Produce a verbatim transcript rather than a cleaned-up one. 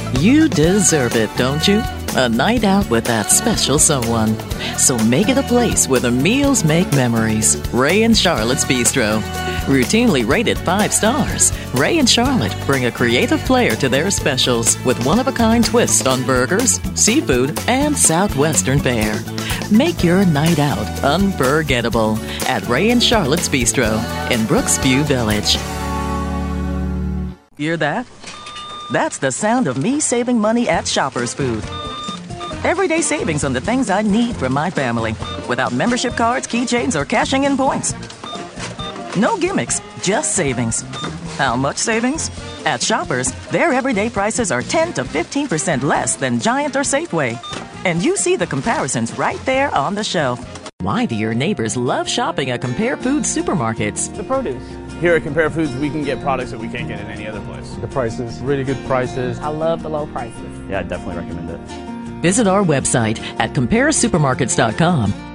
You deserve it, don't you? A night out with that special someone. So make it a place where the meals make memories. Ray and Charlotte's Bistro. Routinely rated five stars, Ray and Charlotte bring a creative flair to their specials with one-of-a-kind twist on burgers, seafood, and Southwestern fare. Make your night out unforgettable at Ray and Charlotte's Bistro in Brooksview Village. Hear that? That's the sound of me saving money at Shoppers Food. Everyday savings on the things I need for my family without membership cards, keychains, or cashing in points. No gimmicks, just savings. How much savings? At Shoppers, their everyday prices are ten to fifteen percent less than Giant or Safeway. And you see the comparisons right there on the shelf. Why do your neighbors love shopping at Compare Foods supermarkets? The produce. Here at Compare Foods, we can get products that we can't get in any other place. The prices, really good prices. I love the low prices. Yeah, I definitely recommend it. Visit our website at compare supermarkets dot com